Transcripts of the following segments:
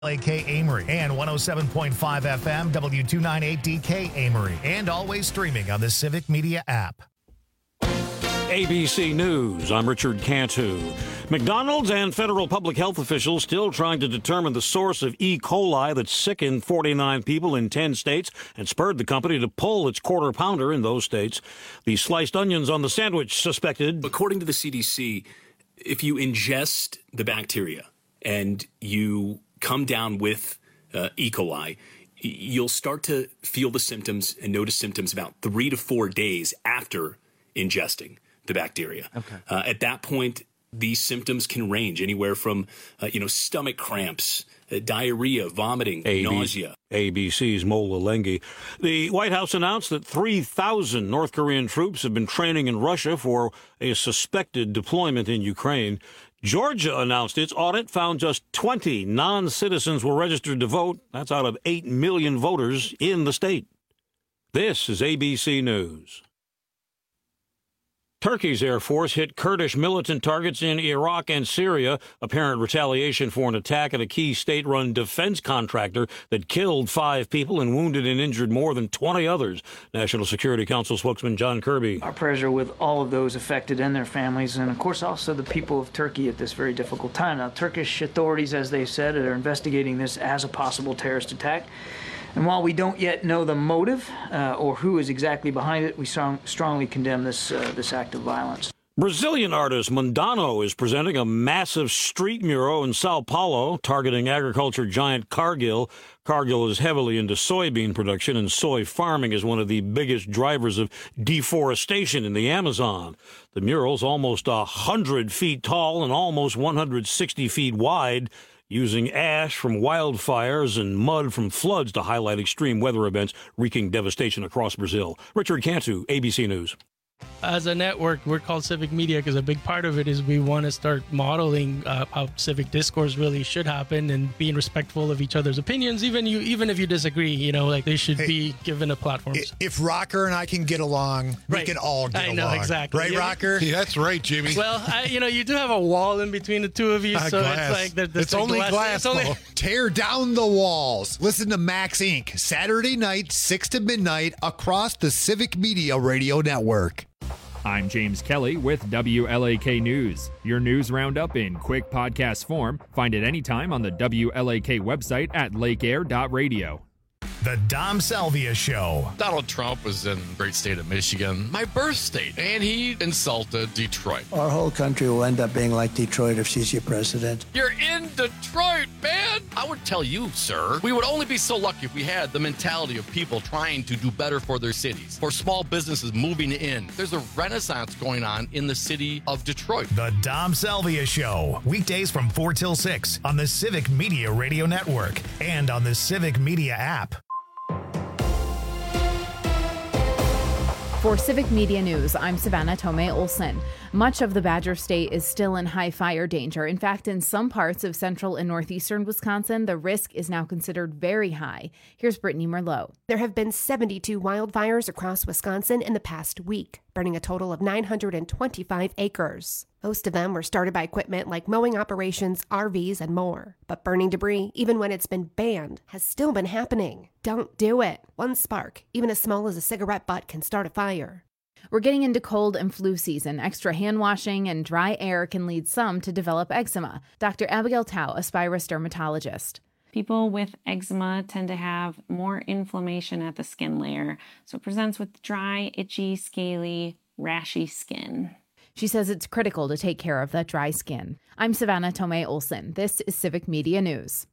LAK Amory and 107.5 FM W298DK Amory, and always streaming on the Civic Media app. ABC News, I'm Richard Cantu. McDonald's and federal public health officials still trying to determine the source of E. coli that sickened 49 people in 10 states and spurred the company to pull its quarter pounder in those states. The sliced onions on the sandwich suspected. According to the CDC, if you ingest the bacteria and you come down with E. coli, you'll start to feel the symptoms and notice symptoms about 3 to 4 days after ingesting the bacteria. Okay. At that point, these symptoms can range anywhere from, stomach cramps, diarrhea, vomiting, nausea. ABC's Mola Lengi. The White House announced that 3,000 North Korean troops have been training in Russia for a suspected deployment in Ukraine. Georgia announced its audit found just 20 non-citizens were registered to vote. That's out of 8 million voters in the state. This is ABC News. Turkey's Air Force hit Kurdish militant targets in Iraq and Syria, apparent retaliation for an attack at a key state-run defense contractor that killed 5 people and wounded and injured more than 20 others. National Security Council spokesman John Kirby. Our prayers are with all of those affected and their families, and of course also the people of Turkey at this very difficult time. Now, Turkish authorities, as they said, are investigating this as a possible terrorist attack. And while we don't yet know the motive or who is exactly behind it, we strongly condemn this act of violence. Brazilian artist Mundano is presenting a massive street mural in Sao Paulo targeting agriculture giant Cargill. Cargill is heavily into soybean production, and soy farming is one of the biggest drivers of deforestation in the Amazon. The mural's almost 100 feet tall and almost 160 feet wide, using ash from wildfires and mud from floods to highlight extreme weather events wreaking devastation across Brazil. Richard Cantu, ABC News. As a network, we're called Civic Media because a big part of it is we want to start modeling how civic discourse really should happen and being respectful of each other's opinions, even if you disagree. They should be given a platform. If Rocker and I can get along, we can all get along. I know, exactly. Right, Rocker? Yeah, that's right, Jimmy. Well, you do have a wall in between the two of you, so glass. It's like it's only glass. Tear down the walls. Listen to Max Inc. Saturday night, 6 to midnight, across the Civic Media Radio Network. I'm James Kelly with WLAK News. Your news roundup in quick podcast form. Find it anytime on the WLAK website at lakeair.radio. The Dom Salvia Show. Donald Trump was in the great state of Michigan, my birth state, and he insulted Detroit. Our whole country will end up being like Detroit if she's your president. You're in Detroit, man! I would tell you, sir, we would only be so lucky if we had the mentality of people trying to do better for their cities, for small businesses moving in. There's a renaissance going on in the city of Detroit. The Dom Salvia Show. Weekdays from 4 till 6 on the Civic Media Radio Network and on the Civic Media app. For Civic Media News, I'm Savannah Tomei Olson. Much of the Badger State is still in high fire danger. In fact, in some parts of central and northeastern Wisconsin, the risk is now considered very high. Here's Brittany Merlot. There have been 72 wildfires across Wisconsin in the past week, burning a total of 925 acres. Most of them were started by equipment like mowing operations, RVs, and more. But burning debris, even when it's been banned, has still been happening. Don't do it. One spark, even as small as a cigarette butt, can start a fire. We're getting into cold and flu season. Extra hand washing and dry air can lead some to develop eczema. Dr. Abigail Tao, a Spirus dermatologist. People with eczema tend to have more inflammation at the skin layer, so it presents with dry, itchy, scaly, rashy skin. She says it's critical to take care of that dry skin. I'm Savannah Tomei Olson. This is Civic Media News.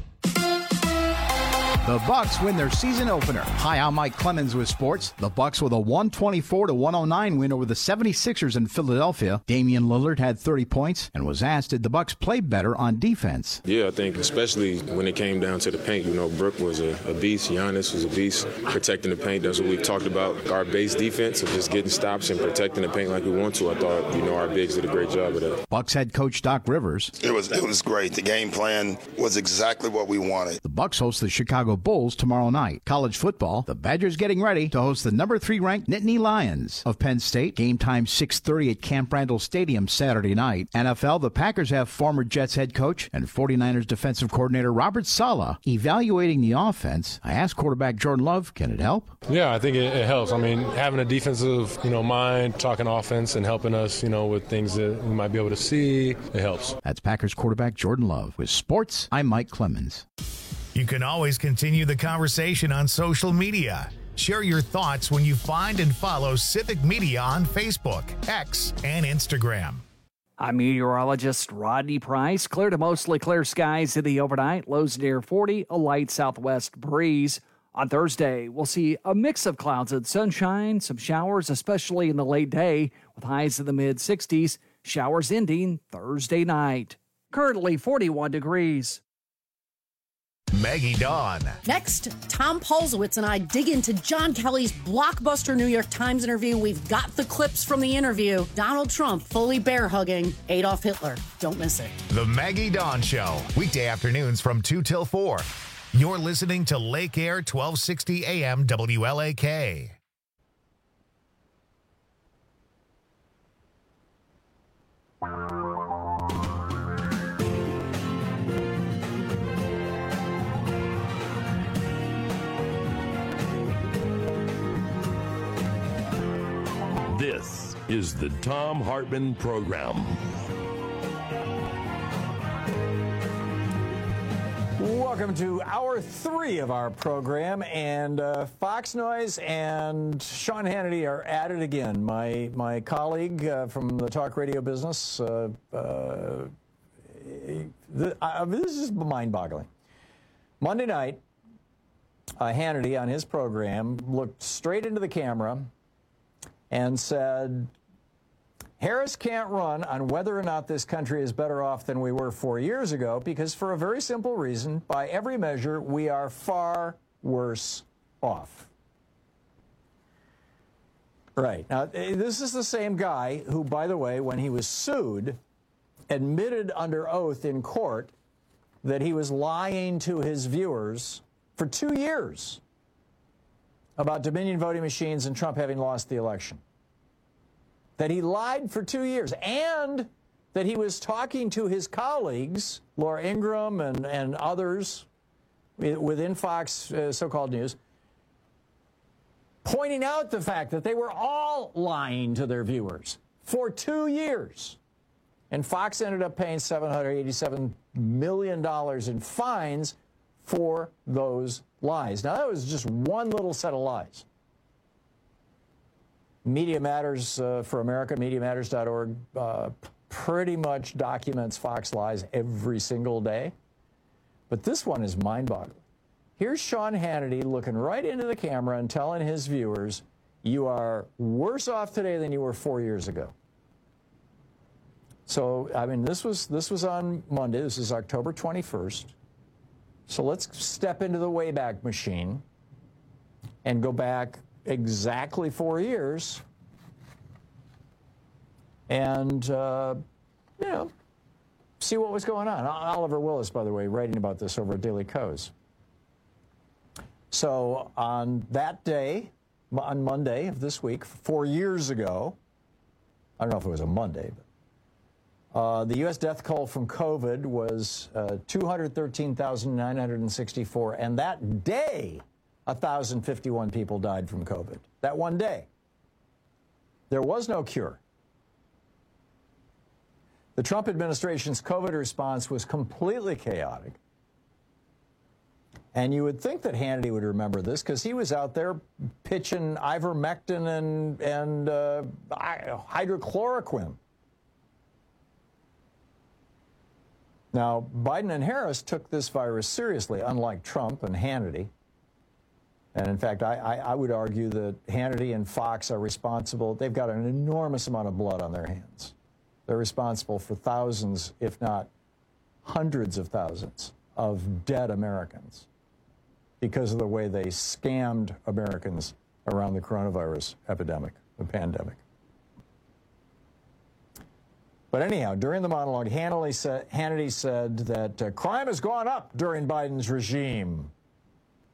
The Bucks win their season opener. Hi, I'm Mike Clemens with sports. The Bucks with a 124-109 win over the 76ers in Philadelphia. Damian Lillard had 30 points and was asked, did the Bucks play better on defense? Yeah, I think especially when it came down to the paint, Brook was a beast. Giannis was a beast protecting the paint. That's what we talked about. Our base defense of just getting stops and protecting the paint like we want to. I thought, our bigs did a great job of that. Bucks head coach Doc Rivers. It was great. The game plan was exactly what we wanted. The Bucks host the Chicago Chicago Bulls tomorrow night. College football, the Badgers getting ready to host the number 3 ranked Nittany Lions of Penn State. Game time 6:30 at Camp Randall Stadium Saturday night. NFL, the Packers have former Jets head coach and 49ers defensive coordinator Robert Saleh evaluating the offense. I asked quarterback Jordan Love, can it help? Yeah, I think it helps. I mean, having a defensive, mind, talking offense and helping us, with things that we might be able to see, it helps. That's Packers quarterback Jordan Love. With sports, I'm Mike Clemens. You can always continue the conversation on social media. Share your thoughts when you find and follow Civic Media on Facebook, X, and Instagram. I'm meteorologist Rodney Price. Clear to mostly clear skies in the overnight. Lows near 40, a light southwest breeze. On Thursday, we'll see a mix of clouds and sunshine, some showers, especially in the late day, with highs in the mid-60s. Showers ending Thursday night. Currently 41 degrees. Maggie Dawn. Next, Tom Paulsowitz and I dig into John Kelly's blockbuster New York Times interview. We've got the clips from the interview. Donald Trump fully bear-hugging Adolf Hitler. Don't miss it. The Maggie Dawn Show. Weekday afternoons from 2 till 4. You're listening to Lake Air 1260 AM WLAK. This is the Thom Hartmann Program. Welcome to hour 3 of our program, and Fox Noise and Sean Hannity are at it again. My colleague from the talk radio business. This is mind-boggling. Monday night, Hannity on his program looked straight into the camera and said, Harris can't run on whether or not this country is better off than we were 4 years ago, because for a very simple reason, by every measure, we are far worse off. Right. Now, this is the same guy who, by the way, when he was sued, admitted under oath in court that he was lying to his viewers for 2 years about Dominion voting machines and Trump having lost the election. That he lied for 2 years, and that he was talking to his colleagues, Laura Ingraham and others within Fox so-called news, pointing out the fact that they were all lying to their viewers for 2 years. And Fox ended up paying $787 million in fines for those lies. Now, that was just one little set of lies. Media Matters for America, MediaMatters.org, pretty much documents Fox lies every single day. But this one is mind-boggling. Here's Sean Hannity looking right into the camera and telling his viewers, you are worse off today than you were 4 years ago. So, I mean, this was on Monday. This is October 21st. So let's step into the Wayback Machine and go back exactly 4 years and, see what was going on. Oliver Willis, by the way, writing about this over at Daily Kos. So on that day, on Monday of this week, 4 years ago, I don't know if it was a Monday, but the U.S. death toll from COVID was 213,964, and that day, 1,051 people died from COVID. That one day. There was no cure. The Trump administration's COVID response was completely chaotic. And you would think that Hannity would remember this, because he was out there pitching ivermectin and hydrochloroquine. Now, Biden and Harris took this virus seriously, unlike Trump and Hannity. And in fact, I would argue that Hannity and Fox are responsible. They've got an enormous amount of blood on their hands. They're responsible for thousands, if not hundreds of thousands, of dead Americans because of the way they scammed Americans around the coronavirus epidemic, the pandemic. But anyhow, during the monologue, Hannity said that crime has gone up during Biden's regime.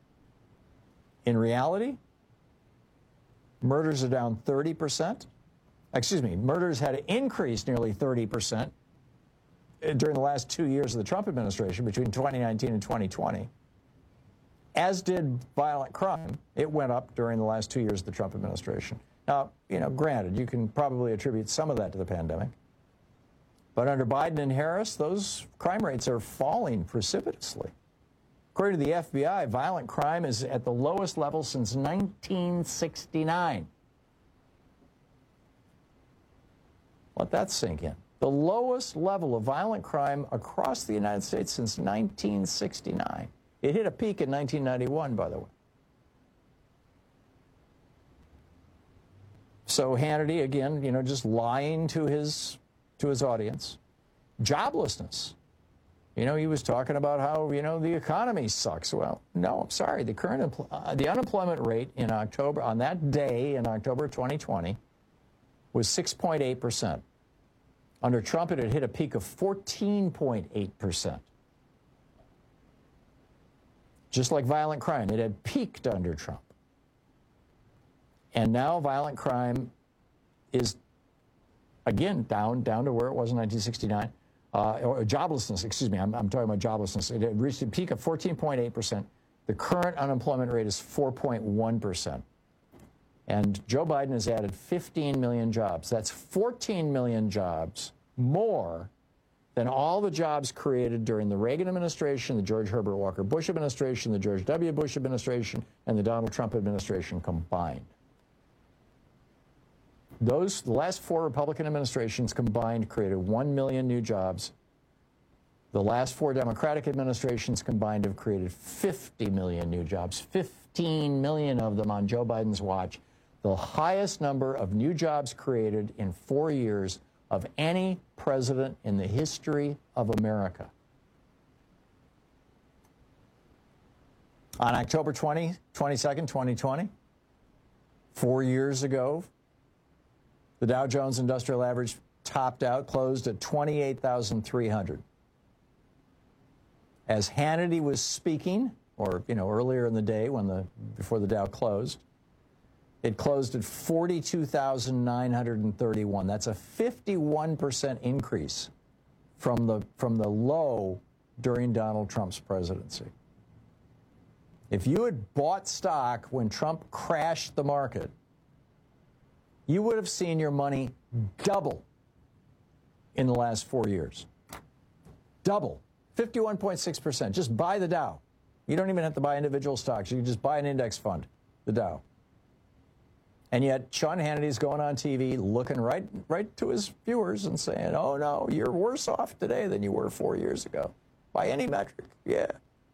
In reality, murders are down 30%. Excuse me, murders had increased nearly 30% during the last 2 years of the Trump administration, between 2019 and 2020. As did violent crime. It went up during the last 2 years of the Trump administration. Now, granted, you can probably attribute some of that to the pandemic. But under Biden and Harris, those crime rates are falling precipitously. According to the FBI, violent crime is at the lowest level since 1969. Let that sink in. The lowest level of violent crime across the United States since 1969. It hit a peak in 1991, by the way. So Hannity, again, just lying to his audience. Joblessness. He was talking about how, the economy sucks. Well, no, I'm sorry. The unemployment rate in October, on that day in October 2020, was 6.8%. Under Trump, it had hit a peak of 14.8%. Just like violent crime, it had peaked under Trump. And now violent crime is, again, down to where it was in 1969. Or joblessness, excuse me, I'm talking about joblessness. It had reached a peak of 14.8%. The current unemployment rate is 4.1%. And Joe Biden has added 15 million jobs. That's 14 million jobs more than all the jobs created during the Reagan administration, the George Herbert Walker Bush administration, the George W. Bush administration, and the Donald Trump administration combined. The last 4 Republican administrations combined created 1 million new jobs. The last 4 Democratic administrations combined have created 50 million new jobs, 15 million of them on Joe Biden's watch, the highest number of new jobs created in 4 years of any president in the history of America. On October 22nd, 2020, 4 years ago, the Dow Jones Industrial Average topped out, closed at 28,300. As Hannity was speaking, or earlier in the day before the Dow closed, it closed at 42,931. That's a 51% increase from the low during Donald Trump's presidency. If you had bought stock when Trump crashed the market, you would have seen your money double in the last 4 years. Double. 51.6%. Just buy the Dow. You don't even have to buy individual stocks. You can just buy an index fund, the Dow. And yet Sean Hannity's going on TV looking right to his viewers and saying, oh, no, you're worse off today than you were 4 years ago. By any metric, yeah.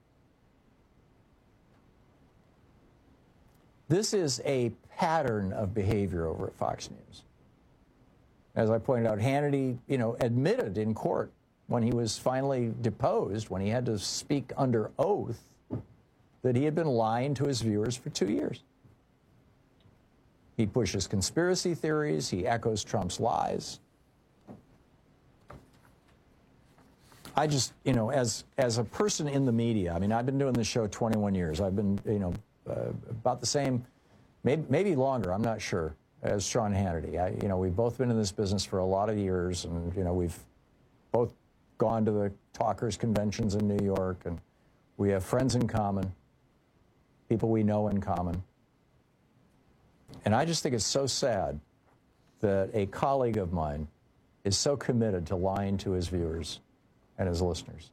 This is a pattern of behavior over at Fox News. As I pointed out, Hannity, admitted in court when he was finally deposed, when he had to speak under oath, that he had been lying to his viewers for 2 years. He pushes conspiracy theories. He echoes Trump's lies. I just, as a person in the media, I've been doing this show 21 years. I've been, about the same, maybe longer, I'm not sure, as Sean Hannity. We've both been in this business for a lot of years, and, we've both gone to the talkers' conventions in New York, and we have friends in common, people we know in common. And I just think it's so sad that a colleague of mine is so committed to lying to his viewers and his listeners.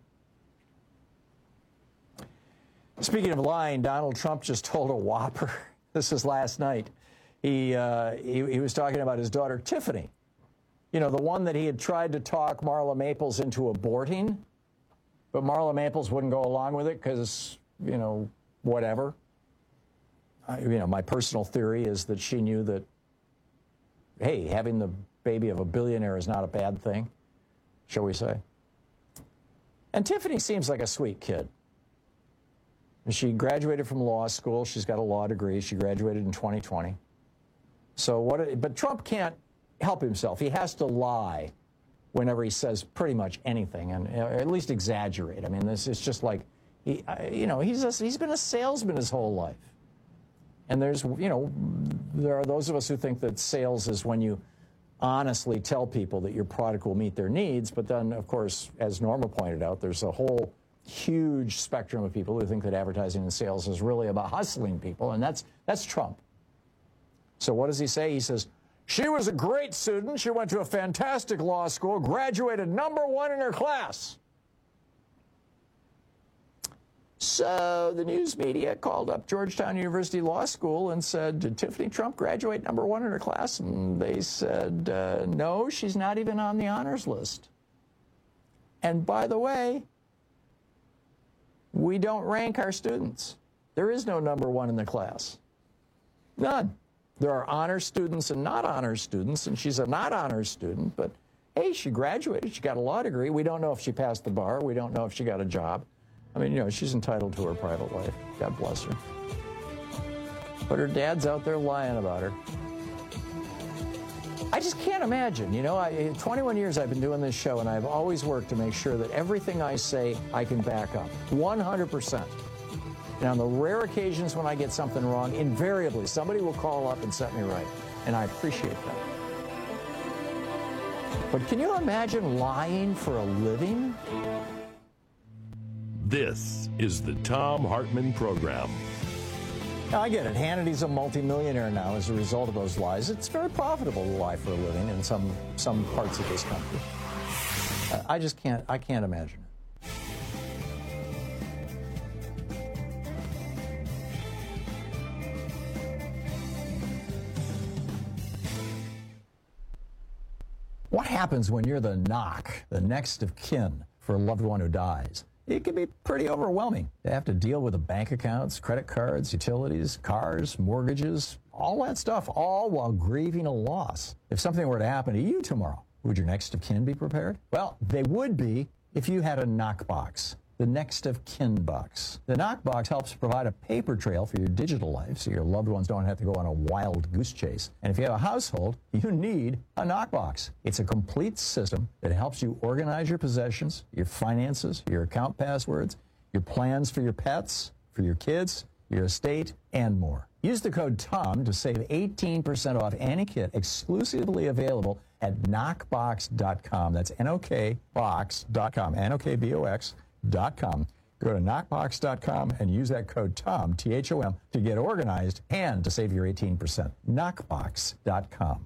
Speaking of lying, Donald Trump just told a whopper. This was last night. He was talking about his daughter, Tiffany. The one that he had tried to talk Marla Maples into aborting, but Marla Maples wouldn't go along with it because, whatever. My personal theory is that she knew that, hey, having the baby of a billionaire is not a bad thing, shall we say. And Tiffany seems like a sweet kid. She graduated from law school. She's got a law degree. She graduated in 2020. But Trump can't help himself. He has to lie whenever he says pretty much anything, and at least exaggerate. This is just like, he's been a salesman his whole life. And there are those of us who think that sales is when you honestly tell people that your product will meet their needs. But then, of course, as Norma pointed out, there's a whole huge spectrum of people who think that advertising and sales is really about hustling people, and that's Trump. So what does he say? He says, she was a great student. She went to a fantastic law school, graduated #1 in her class. So the news media called up Georgetown University Law School and said, did Tiffany Trump graduate #1 in her class? And they said, no, she's not even on the honors list. And by the way, we don't rank our students. There is no #1 in the class. None. There are honors students and not honors students, and she's a not honors student, but hey, she graduated, she got a law degree. We don't know if she passed the bar. We don't know if she got a job. I mean, she's entitled to her private life. God bless her. But her dad's out there lying about her. I just can't imagine. 21 years I've been doing this show, and I've always worked to make sure that everything I say I can back up 100%. And on the rare occasions when I get something wrong, invariably somebody will call up and set me right, and I appreciate that. But can you imagine lying for a living? This is the Thom Hartmann Program. Now, I get it. Hannity's a multimillionaire now as a result of those lies. It's very profitable to lie for a living in some parts of this country. I can't imagine it. What happens when you're the next of kin for a loved one who dies? It can be pretty overwhelming. They have to deal with the bank accounts, credit cards, utilities, cars, mortgages, all that stuff, all while grieving a loss. If something were to happen to you tomorrow, would your next of kin be prepared? Well, they would be if you had a knockbox, the next of kin box. The knockbox helps provide a paper trail for your digital life so your loved ones don't have to go on a wild goose chase. And if you have a household, you need a knockbox. It's a complete system that helps you organize your possessions, your finances, your account passwords, your plans for your pets, for your kids, your estate, and more. Use the code TOM to save 18% off any kit exclusively available at knockbox.com. That's knockbox.com, knockbox.com. Go to knockbox.com and use that code TOM, T-H-O-M, to get organized and to save your 18%. Knockbox.com.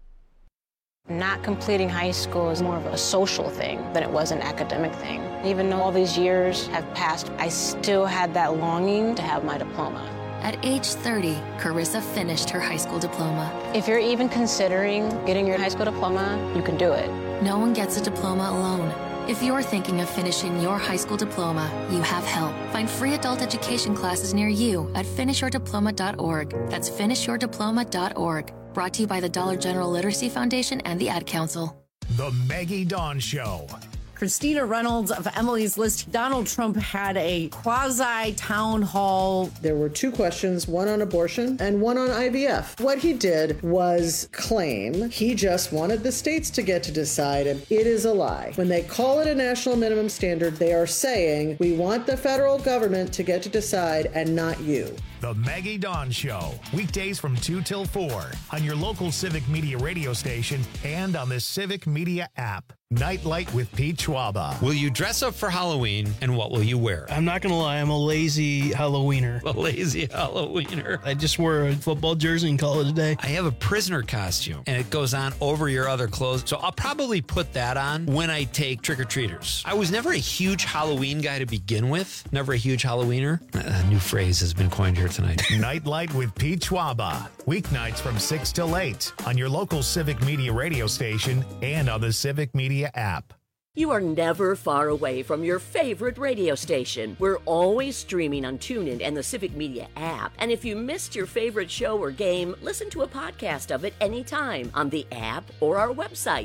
Not completing high school is more of a social thing than it was an academic thing. Even though all these years have passed, I still had that longing to have my diploma. At age 30, Carissa finished her high school diploma. If you're even considering getting your high school diploma, you can do it. No one gets a diploma alone. If you're thinking of finishing your high school diploma, you have help. Find free adult education classes near you at finishyourdiploma.org. That's finishyourdiploma.org. Brought to you by the Dollar General Literacy Foundation and the Ad Council. The Maggie Dawn Show. Christina Reynolds of Emily's List. Donald Trump had a quasi-town hall. There were two questions, one on abortion and one on IVF. What he did was claim he just wanted the states to get to decide, and it is a lie. When they call it a national minimum standard, they are saying, we want the federal government to get to decide and not you. The Maggie Dawn Show, weekdays from 2 till 4 on your local Civic Media radio station and on the Civic Media app. Nightlight with Pete Schwaba. Will you dress up for Halloween, and what will you wear? I'm not going to lie, I'm a lazy Halloweener. A lazy Halloweener. I just wore a football jersey and call it a day. I have a prisoner costume, and it goes on over your other clothes, so I'll probably put that on when I take trick-or-treaters. I was never a huge Halloween guy to begin with. Never a huge Halloweener. A new phrase has been coined here tonight. Nightlight with Pete Schwaba. Weeknights from 6 till 8 on your local Civic Media radio station and on the Civic Media app. You are never far away from your favorite radio station. We're always streaming on TuneIn and the Civic Media app. And if you missed your favorite show or game, listen to a podcast of it anytime on the app or our website,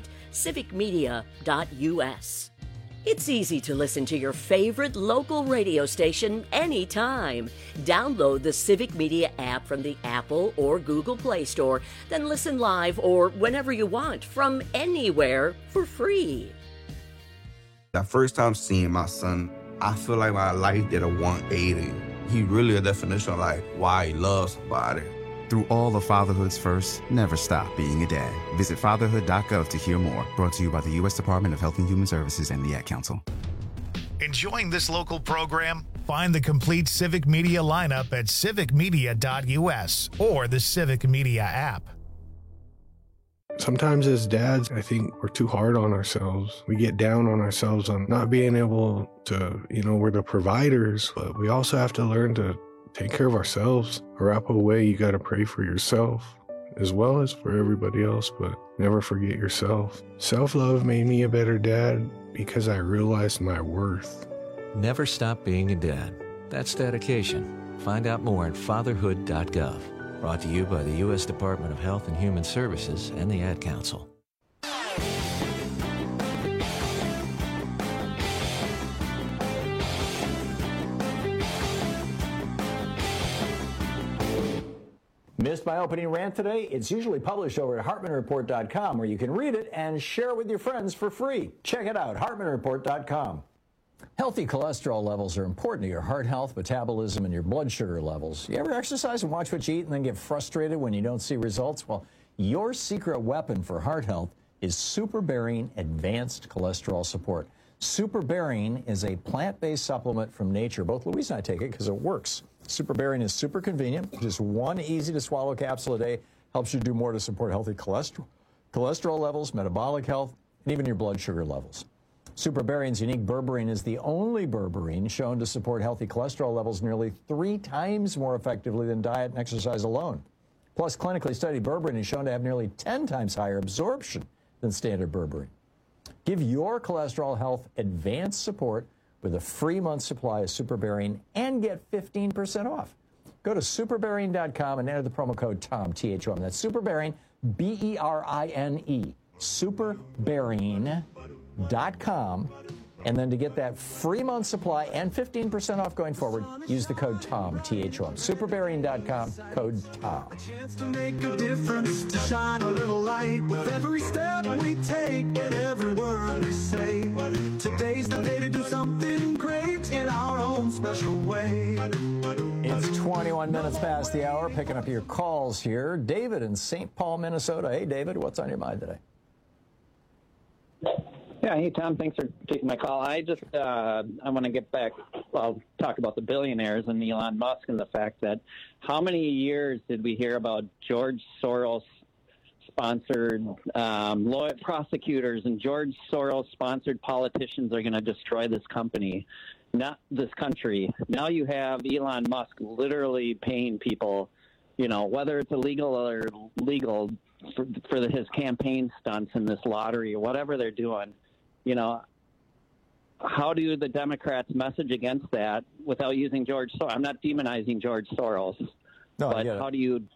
civicmedia.us. It's easy to listen to your favorite local radio station anytime. Download the Civic Media app from the Apple or Google Play Store, then listen live or whenever you want from anywhere for free. The first time seeing my son, I feel like my life did a 180. He really a definition of like why he loves somebody. Through all of fatherhood's firsts, never stop being a dad. Visit fatherhood.gov to hear more. Brought to you by the U.S. Department of Health and Human Services and the Ad Council. Enjoying this local program? Find the complete Civic Media lineup at civicmedia.us or the Civic Media app. Sometimes as dads, I think we're too hard on ourselves. We get down on ourselves on not being able to, we're the providers, but we also have to learn to take care of ourselves. Wrap away, you got to pray for yourself as well as for everybody else, but never forget yourself. Self-love made me a better dad because I realized my worth. Never stop being a dad. That's dedication. Find out more at fatherhood.gov. Brought to you by the U.S. Department of Health and Human Services and the Ad Council. Missed my opening rant today? It's usually published over at HartmanReport.com, where you can read it and share it with your friends for free. Check it out, HartmanReport.com. Healthy cholesterol levels are important to your heart health, metabolism, and your blood sugar levels. You ever exercise and watch what you eat and then get frustrated when you don't see results? Well, your secret weapon for heart health is SuperBaring Advanced Cholesterol Support. SuperBaring is a plant-based supplement from nature. Both Louise and I take it because it works. SuperBaring is super convenient. Just one easy-to-swallow capsule a day helps you do more to support healthy cholesterol levels, metabolic health, and even your blood sugar levels. SuperBaring's unique berberine is the only berberine shown to support healthy cholesterol levels nearly 3 times more effectively than diet and exercise alone. Plus, clinically studied berberine is shown to have nearly 10 times higher absorption than standard berberine. Give your cholesterol health advanced support with a free month supply of SuperBaring and get 15% off. Go to superbearing.com and enter the promo code TOM, T-H-O-M. That's SuperBaring, B-E-R-I-N-E, superbearing.com. And then to get that free month supply and 15% off going forward, use the code TOM, T-H-O-M. Superbearing.com, code TOM. A chance to make a difference, to shine a little light with every step we take and every word we say. Today's the day to do something great in our own special way. It's 21 minutes past the hour, picking up your calls here. David in St. Paul, Minnesota. Hey, David, what's on your mind today? Yeah, hey, Tom, thanks for taking my call. I want to get back, talk about the billionaires and Elon Musk and the fact that how many years did we hear about George Soros-sponsored prosecutors and George Soros-sponsored politicians are going to destroy this company, not this country. Now you have Elon Musk literally paying people, whether it's illegal or legal, for his campaign stunts in this lottery or whatever they're doing. How do the Democrats message against that without using George Soros? I'm not demonizing George Soros, but how do you,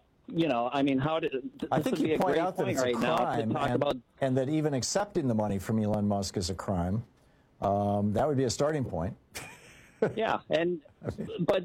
I think you point out that it's a crime, and that even accepting the money from Elon Musk is a crime. That would be a starting point. Yeah, but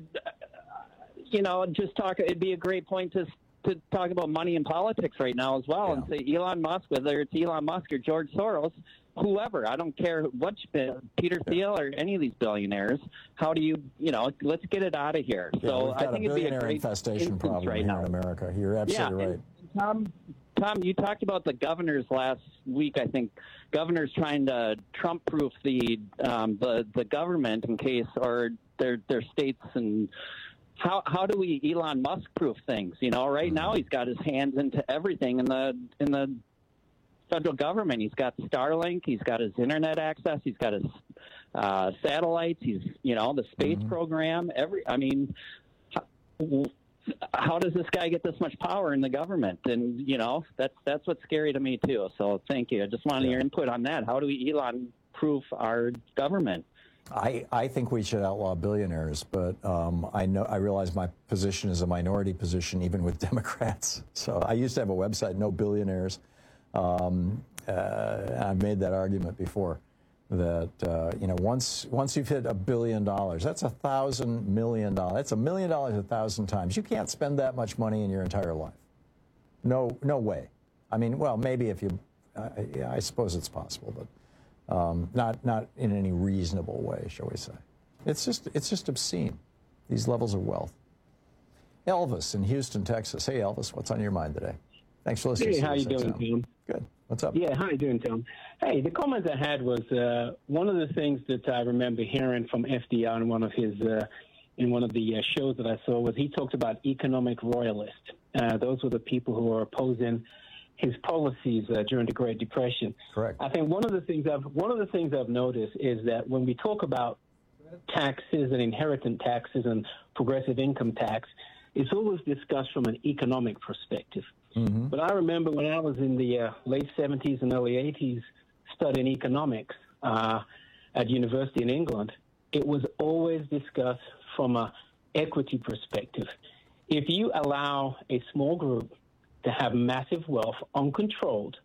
it'd be a great point to talk about money in politics right now as well, and say Elon Musk, whether it's Elon Musk or George Soros, whoever, I don't care Peter Thiel or any of these billionaires, how do you, let's get it out of here. So I think it'd be a great infestation problem right now in America. You're absolutely right. Tom, you talked about the governors last week. I think governors trying to Trump-proof the government in case, or their states, and how do we Elon Musk-proof things? Right now he's got his hands into everything in the federal government. He's got Starlink, he's got his internet access, he's got his satellites, he's the space program. How does this guy get this much power in the government? And that's what's scary to me too. So thank you. I just wanted your input on that. How do we Elon-proof our government? I think we should outlaw billionaires, but I realize my position is a minority position even with Democrats. So I used to have a website, No Billionaires. I've made that argument before that once you've hit $1 billion, that's $1,000 million. That's $1 million 1,000 times. You can't spend that much money in your entire life. No way. Maybe if you, I suppose it's possible, but not in any reasonable way, shall we say? It's just obscene. these levels of wealth. Elvis in Houston, Texas. Hey, Elvis, what's on your mind today? Thanks for listening. Hey, how you doing, Tom? Good. What's up? Yeah, how you doing, Tom? Hey, the comment I had was one of the things that I remember hearing from FDR in one of his shows that I saw was he talked about economic royalists. Those were the people who were opposing his policies during the Great Depression. Correct. I think one of the things I've noticed is that when we talk about taxes and inheritance taxes and progressive income tax, it's always discussed from an economic perspective. Mm-hmm. But I remember when I was in the late 70s and early 80s studying economics at university in England, it was always discussed from an equity perspective. If you allow a small group to have massive wealth uncontrolled,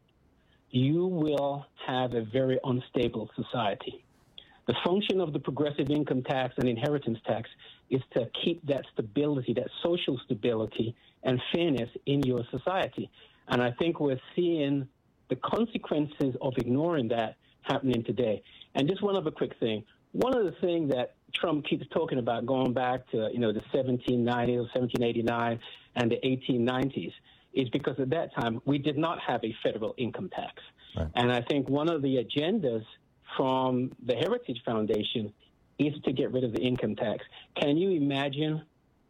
you will have a very unstable society. The function of the progressive income tax and inheritance tax is to keep that stability, that social stability and fairness in your society. And I think we're seeing the consequences of ignoring that happening today. And just one other quick thing. One of the things that Trump keeps talking about going back to, the 1790s, 1789 and the 1890s is because at that time we did not have a federal income tax. Right. And I think one of the agendas from the Heritage Foundation is to get rid of the income tax. Can you imagine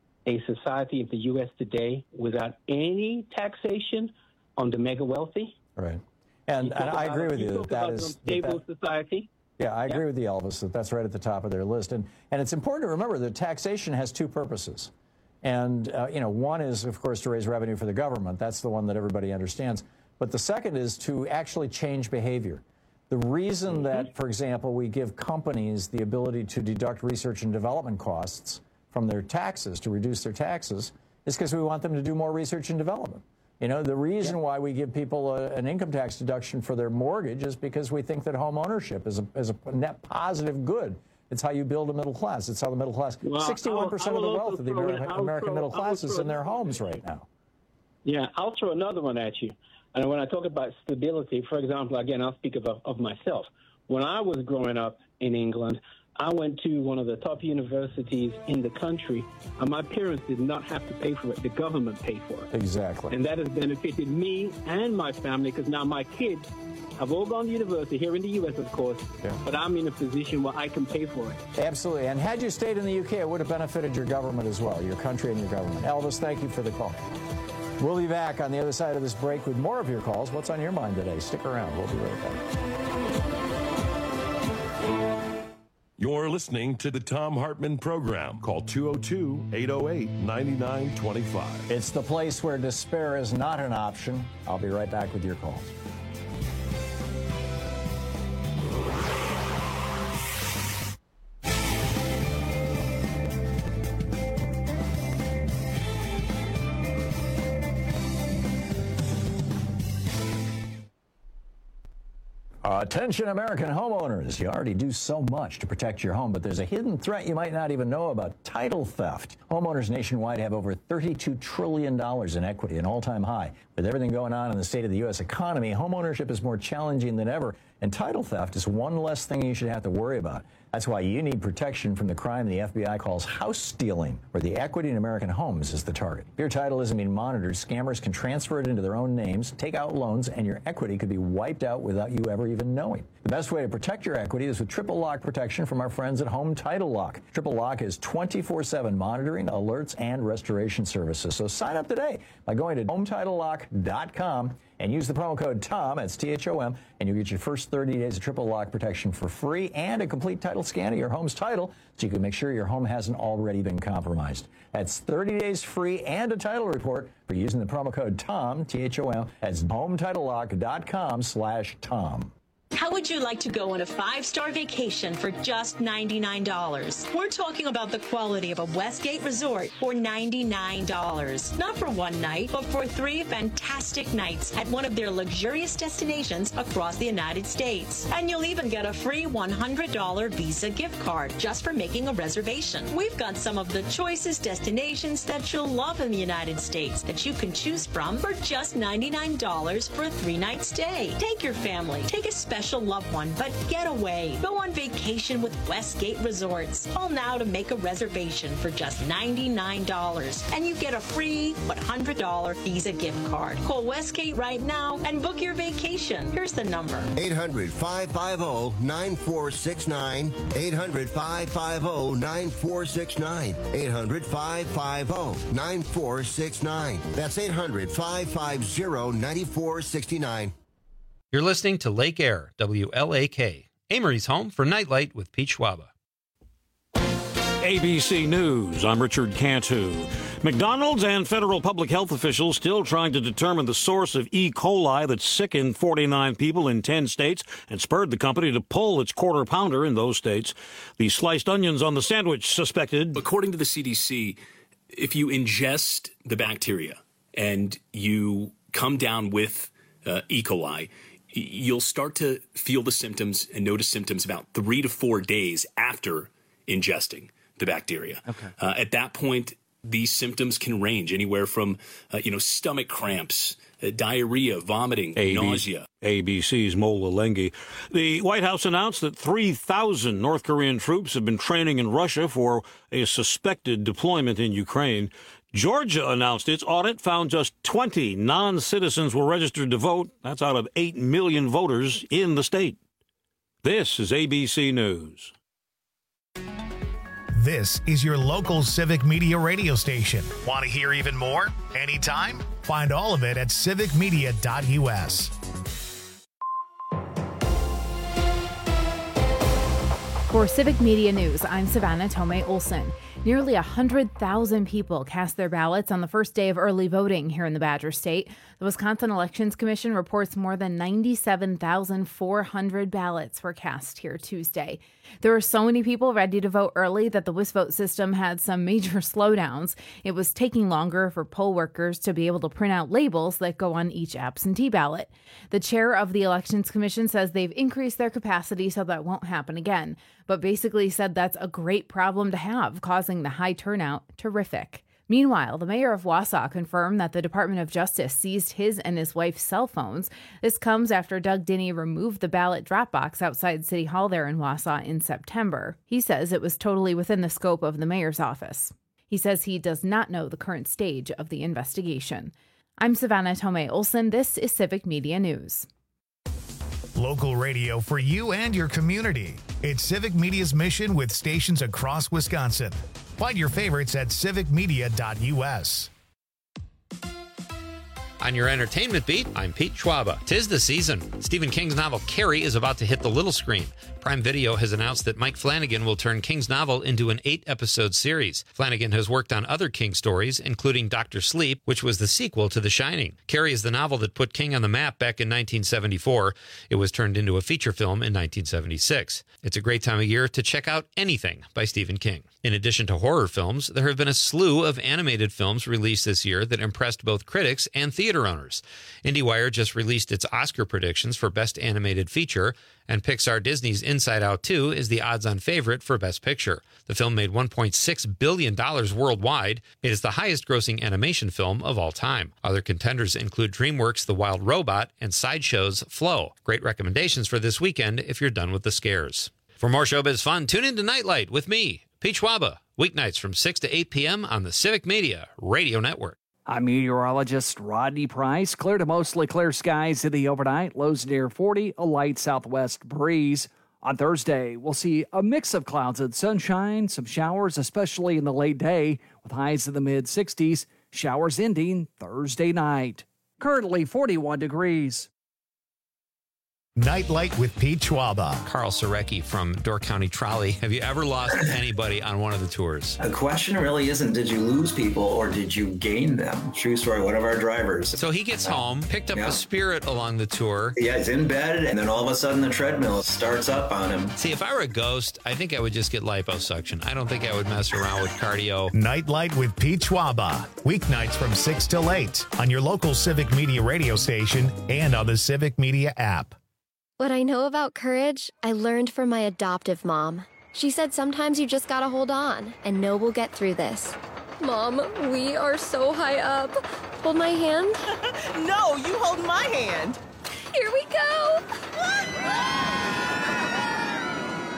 a society in the U.S. today without any taxation on the mega wealthy? Right. And I agree with you that is a stable society. Yeah, I agree with you, Elvis, that's right at the top of their list. And it's important to remember that taxation has two purposes. And, one is, of course, to raise revenue for the government. That's the one that everybody understands. But the second is to actually change behavior. The reason that, for example, we give companies the ability to deduct research and development costs from their taxes, to reduce their taxes, is because we want them to do more research and development. The reason why we give people an income tax deduction for their mortgage is because we think that home ownership is a net positive good. It's how you build a middle class. It's how the middle class, 61% of the wealth of the American middle class is in their homes right now. Yeah, I'll throw another one at you. And when I talk about stability, for example, again, I'll speak of myself. When I was growing up in England, I went to one of the top universities in the country, and my parents did not have to pay for it. The government paid for it. Exactly. And that has benefited me and my family, because now my kids have all gone to university, here in the U.S., of course, but I'm in a position where I can pay for it. Absolutely. And had you stayed in the U.K., it would have benefited your government as well, your country and your government. Elvis, thank you for the call. We'll be back on the other side of this break with more of your calls. What's on your mind today? Stick around. We'll be right back. You're listening to the Thom Hartmann Program. Call 202-808-9925. It's the place where despair is not an option. I'll be right back with your calls. Attention American homeowners, you already do so much to protect your home, but there's a hidden threat you might not even know about: title theft. Homeowners nationwide have over $32 trillion in equity, an all-time high. With everything going on in the state of the U.S. economy, homeownership is more challenging than ever, and title theft is one less thing you should have to worry about. That's why you need protection from the crime the FBI calls house stealing, where the equity in American homes is the target. If your title isn't being monitored, scammers can transfer it into their own names, take out loans, and your equity could be wiped out without you ever even knowing. The best way to protect your equity is with triple lock protection from our friends at Home Title Lock. Triple Lock is 24/7 monitoring, alerts, and restoration services. So sign up today by going to HometitleLock.com and use the promo code TOM, that's THOM, and you'll get your first 30 days of triple lock protection for free and a complete title scan of your home's title so you can make sure your home hasn't already been compromised. That's 30 days free and a title report for using the promo code TOM, THOM. That's HometitleLock.com/TOM. How would you like to go on a 5-star vacation for just $99? We're talking about the quality of a Westgate resort for $99. Not for one night, but for 3 fantastic nights at one of their luxurious destinations across the United States. And you'll even get a free $100 Visa gift card just for making a reservation. We've got some of the choicest destinations that you'll love in the United States that you can choose from for just $99 for a 3-night stay. Take your family. Take a special special loved one, but get away. Go on vacation with Westgate Resorts. Call now to make a reservation for just $99, and you get a free $100 Visa gift card. Call Westgate right now and book your vacation. Here's the number. 800-550-9469. 800-550-9469. 800-550-9469. That's 800-550-9469. You're listening to Lake Air, WLAK, Amory's home for Nightlight with Pete Schwaba. ABC News, I'm Richard Cantu. McDonald's and federal public health officials still trying to determine the source of E. coli that sickened 49 people in 10 states and spurred the company to pull its quarter pounder in those states. The sliced onions on the sandwich suspected. According to the CDC, if you ingest the bacteria and you come down with E. coli, you'll start to feel the symptoms and notice symptoms about 3 to 4 days after ingesting the bacteria. Okay. At that point, these symptoms can range anywhere from, stomach cramps, diarrhea, vomiting, nausea. ABC's Mola Lengi. The White House announced that 3,000 North Korean troops have been training in Russia for a suspected deployment in Ukraine. Georgia announced its audit found just 20 non-citizens were registered to vote. That's out of 8 million voters in the state. This is ABC News. This is your local Civic Media radio station. Want to hear even more? Anytime? Find all of it at civicmedia.us. For Civic Media News, I'm Savannah Tomei Olson. Nearly 100,000 people cast their ballots on the first day of early voting here in the Badger State. The Wisconsin Elections Commission reports more than 97,400 ballots were cast here Tuesday. There were so many people ready to vote early that the WisVote system had some major slowdowns. It was taking longer for poll workers to be able to print out labels that go on each absentee ballot. The chair of the Elections Commission says they've increased their capacity so that won't happen again, but basically said that's a great problem to have, causing the high turnout terrific. Meanwhile, the mayor of Wausau confirmed that the Department of Justice seized his and his wife's cell phones. This comes after Doug Dinney removed the ballot drop box outside City Hall there in Wausau in September. He says it was totally within the scope of the mayor's office. He says he does not know the current stage of the investigation. I'm Savannah Tomei Olson. This is Civic Media News. Local radio for you and your community. It's Civic Media's mission with stations across Wisconsin. Find your favorites at civicmedia.us. On your entertainment beat, I'm Pete Schwaba. 'Tis the season. Stephen King's novel Carrie is about to hit the little screen. Prime Video has announced that Mike Flanagan will turn King's novel into an 8-episode series. Flanagan has worked on other King stories, including Dr. Sleep, which was the sequel to The Shining. Carrie is the novel that put King on the map back in 1974. It was turned into a feature film in 1976. It's a great time of year to check out anything by Stephen King. In addition to horror films, there have been a slew of animated films released this year that impressed both critics and theater owners. IndieWire just released its Oscar predictions for Best Animated Feature, and Pixar Disney's Inside Out 2 is the odds-on favorite for Best Picture. The film made $1.6 billion worldwide. It is the highest-grossing animation film of all time. Other contenders include DreamWorks' The Wild Robot and Sideshow's Flow. Great recommendations for this weekend if you're done with the scares. For more showbiz fun, tune in to Nightlight with me, Pete Schwaba, weeknights from 6 to 8 p.m. on the Civic Media Radio Network. I'm meteorologist Rodney Price. Clear to mostly clear skies in the overnight. Lows near 40, a light southwest breeze. On Thursday, we'll see a mix of clouds and sunshine, some showers, especially in the late day, with highs in the mid-60s. Showers ending Thursday night. Currently 41 degrees. Nightlight with Pete Schwaba. Carl Surecki from Door County Trolley. Have you ever lost anybody on one of the tours? The question really isn't did you lose people or did you gain them? True story, one of our drivers. So he gets home, picked up a Spirit along the tour. Yeah, he's in bed, and then all of a sudden the treadmill starts up on him. See, if I were a ghost, I think I would just get liposuction. I don't think I would mess around with cardio. Nightlight with Pete Schwaba. Weeknights from 6 till 8 on your local Civic Media radio station and on the Civic Media app. What I know about courage, I learned from my adoptive mom. She said sometimes you just gotta hold on and know we'll get through this. Mom, we are so high up. Hold my hand. No, you hold my hand. Here we go.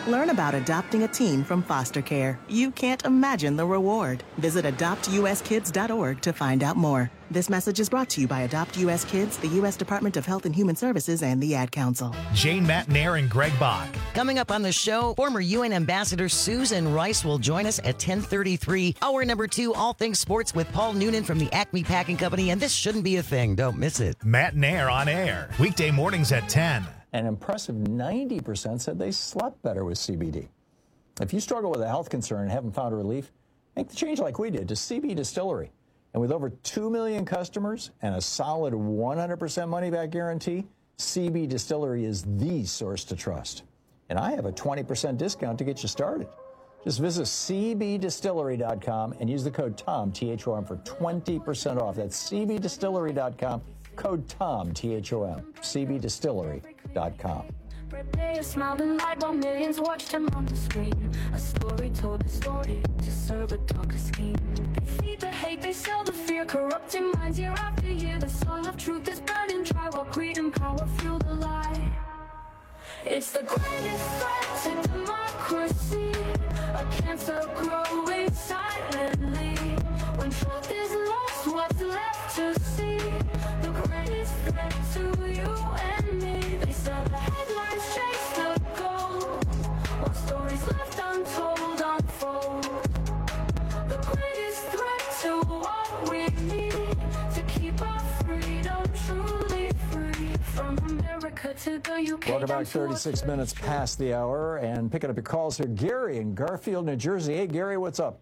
Learn about adopting a teen from foster care. You can't imagine the reward. Visit adoptuskids.org to find out more. This message is brought to you by Adopt U.S. Kids, the U.S. Department of Health and Human Services, and the Ad Council. Jane Matnair and Greg Bach. Coming up on the show, former UN Ambassador Susan Rice will join us at 10:33. Hour number 2, all things sports with Paul Noonan from the Acme Packing Company, and this shouldn't be a thing. Don't miss it. Matnair on air, weekday mornings at 10. An impressive 90% said they slept better with CBD. If you struggle with a health concern and haven't found relief, make the change like we did to CB Distillery. And with over 2 million customers and a solid 100% money-back guarantee, CB Distillery is the source to trust. And I have a 20% discount to get you started. Just visit cbdistillery.com and use the code TOM, T-H-O-M, for 20% off. That's cbdistillery.com, code TOM, T-H-O-M, cbdistillery.com. Day a smiling light while millions watched him on the screen. A story told a story to serve a darker scheme. They feed the hate, they sell the fear, corrupting minds year after year. The soil of truth is burning dry while greed and power fuel the lie. It's the greatest threat to democracy, a cancer growing silently. When truth is lost, what's left to see? The greatest threat to you and me. They sell the headlines, chase the gold, while stories left untold unfold. The greatest threat to what we need to keep our freedom truly free. From America to the UK. Welcome back, 36 minutes past the hour, and picking up your calls here. Gary in Garfield, New Jersey. Hey, Gary, what's up?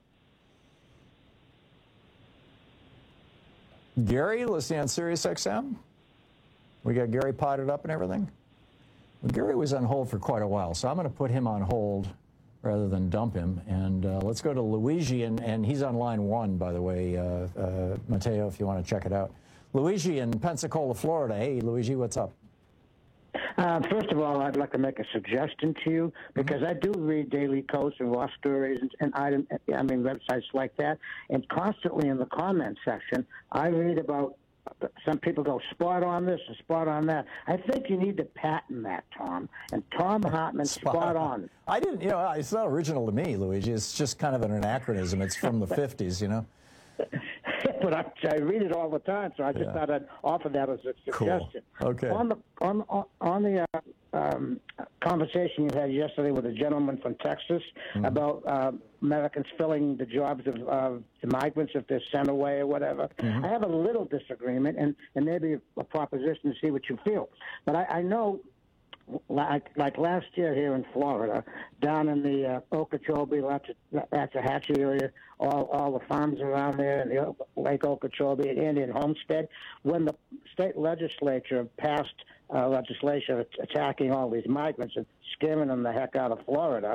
Gary, listening on Sirius XM. We got Gary potted up and everything. Well, Gary was on hold for quite a while, so I'm going to put him on hold rather than dump him. And let's go to Luigi, and he's on line 1, by the way, Mateo, if you want to check it out. Luigi in Pensacola, Florida. Hey, Luigi, what's up? First of all, I'd like to make a suggestion to you, because I do read Daily Kos and Raw Stories and websites like that, and constantly in the comment section, I read about some people go spot on this and spot on that. I think you need to patent that, Tom. And Tom Hartman, spot on. I didn't, it's not original to me, Luigi. It's just kind of an anachronism. It's from the 50s, you know. But I read it all the time, so I just thought I'd offer that as a suggestion. Cool. Okay. On the conversation you had yesterday with a gentleman from Texas about Americans filling the jobs of the migrants if they're sent away or whatever, I have a little disagreement and maybe a proposition to see what you feel. But I know, like last year here in Florida, down in the Okeechobee, Waxahachie area, all the farms around there, and the Lake Okeechobee and Indian Homestead, when the state legislature passed legislation attacking all these migrants and scaring them the heck out of Florida,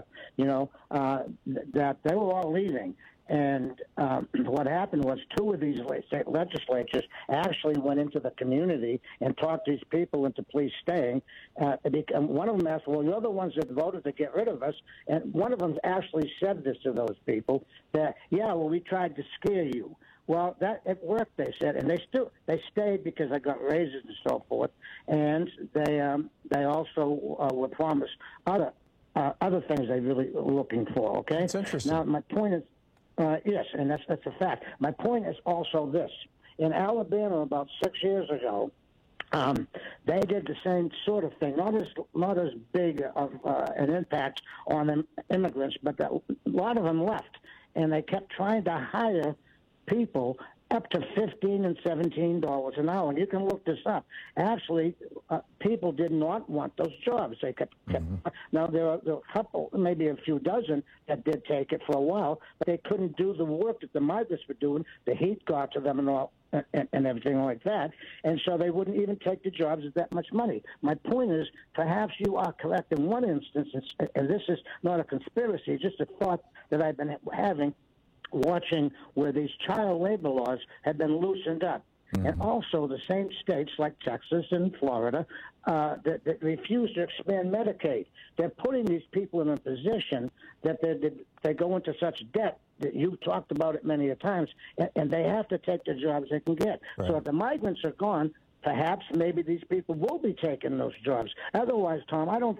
that they were all leaving. And what happened was 2 of these state legislatures actually went into the community and talked these people into please staying. One of them asked, well, you're the ones that voted to get rid of us. And one of them actually said this to those people, that, we tried to scare you. Well, it worked, they said, and they stayed because I got raises and so forth. And they also were promised other things they really were looking for, okay? That's interesting. Now, my point is, yes, and that's a fact. My point is also this. In Alabama about 6 years ago, they did the same sort of thing, not as big of an impact on the immigrants, but a lot of them left, and they kept trying to hire people up to $15 and $17 an hour. And you can look this up. Actually, people did not want those jobs. They kept Now, there are a couple, maybe a few dozen, that did take it for a while, but they couldn't do the work that the migrants were doing. The heat got to them and all, and everything like that. And so they wouldn't even take the jobs at that much money. My point is, perhaps you are correct in one instance, and this is not a conspiracy, just a thought that I've been having, watching where these child labor laws have been loosened up. And also the same states like Texas and Florida that refuse to expand Medicaid. They're putting these people in a position that they go into such debt that you've talked about it many a times, and they have to take the jobs they can get. Right. So if the migrants are gone, perhaps maybe these people will be taking those jobs. Otherwise, Tom, I don't think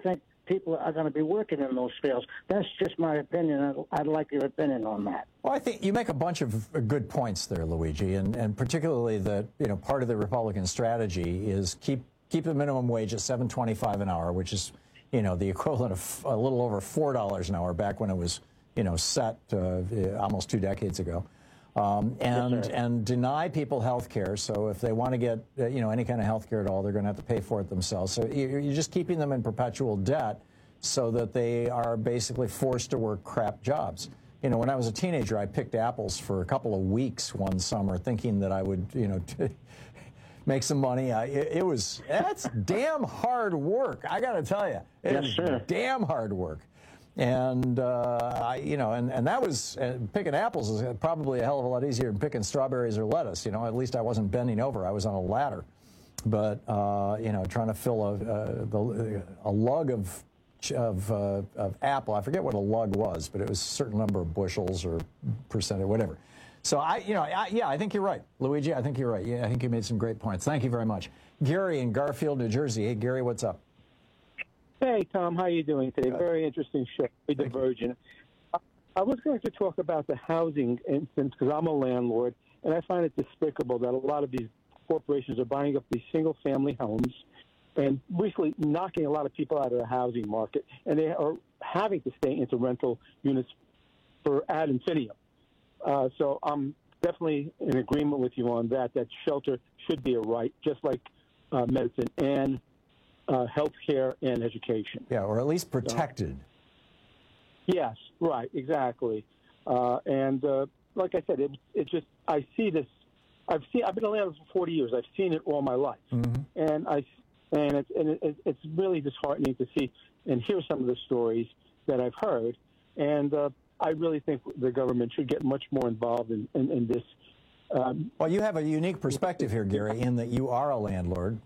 people are going to be working in those fields. That's just my opinion. I'd like your opinion on that. Well, I think you make a bunch of good points there, Luigi, and particularly that, you know, part of the Republican strategy is keep the minimum wage at $7.25 an hour, which is, you know, the equivalent of a little over $4 an hour back when it was, you know, set almost 2 decades ago. And deny people health care. So if they want to get, you know, any kind of health care at all, they're going to have to pay for it themselves. So you're just keeping them in perpetual debt so that they are basically forced to work crap jobs. You know, when I was a teenager, I picked apples for a couple of weeks one summer thinking that I would, you know, make some money. That's damn hard work. I got to tell you, it's damn hard work. And, you know, and that was, picking apples is probably a hell of a lot easier than picking strawberries or lettuce. You know, at least I wasn't bending over. I was on a ladder. But, you know, trying to fill a lug of apple. I forget what a lug was, but it was a certain number of bushels or percent or whatever. So, yeah, I think you're right. Luigi, I think you're right. Yeah, I think you made some great points. Thank you very much. Gary in Garfield, New Jersey. Hey, Gary, what's up? Hey, Tom, how are you doing today? Very interesting show. Very divergent. I was going to talk about the housing instance because I'm a landlord, and I find it despicable that a lot of these corporations are buying up these single-family homes and basically knocking a lot of people out of the housing market, and they are having to stay into rental units for ad infinitum. So I'm definitely in agreement with you on that shelter should be a right, just like medicine and health care and education. Yeah, or at least protected. Yes, right, exactly. And like I said, it just, I see this, I've been a landlord for 40 years. I've seen it all my life. And it's really disheartening to see and hear some of the stories that I've heard. And I really think the government should get much more involved in this. Well, you have a unique perspective here, Gary, in that you are a landlord.